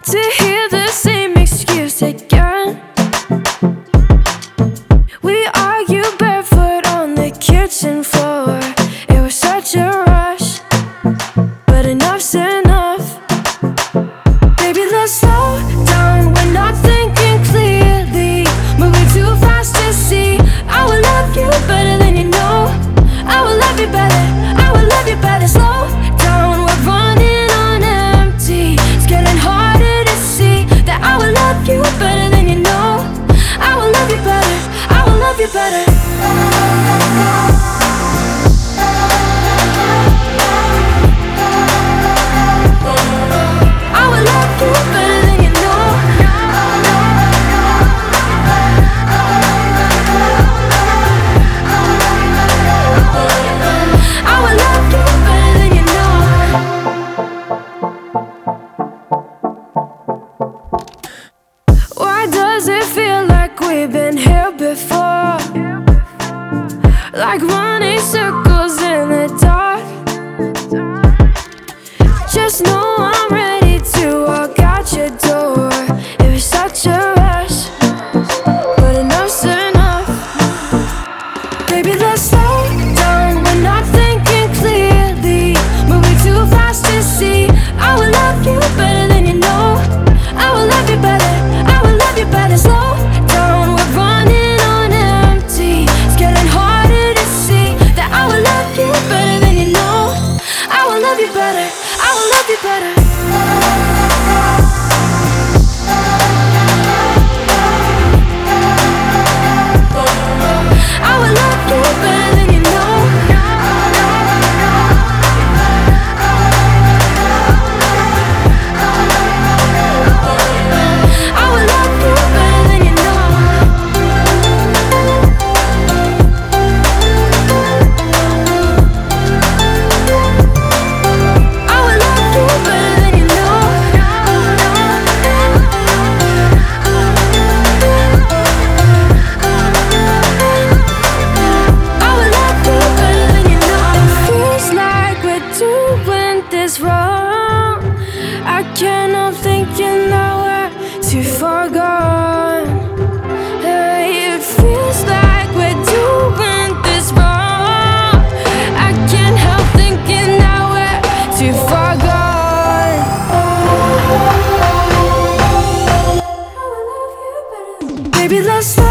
to hear the same excuse again. We argued barefoot on the kitchen floor. It was such a rush, but enough's enough. Baby, let's slow down, we're not thinking clearly, moving too fast to see. I will love you better than you know. I will love you better, I will love you better. Slow down, we're running on empty. It's getting harder to see that I will love you better than you know. I will love you better, I will love you better. I will love you better than you know. I will love you better than you know. Why does it feel like we've been here before? Like running circles in the dark. Just know I'm ready to walk out your door. It was such a rush, but enough's enough. Baby, let's slow down, we're not thinking clearly, moving too fast to see. I will love you better than you know. I will love you better, I will love you better. Slow down, we're running on empty. It's getting harder to see that I will love you better than you know. I will love you better, I will love you better. I will love you better than you know. I will love you better than you know. I will love you better than you know. I will love you better than you know. It feels like we're doing this wrong. I can't help thinking that we're too far gone. Hey, it feels like we're doing this wrong. I can't help thinking that we're too far gone. Baby, let's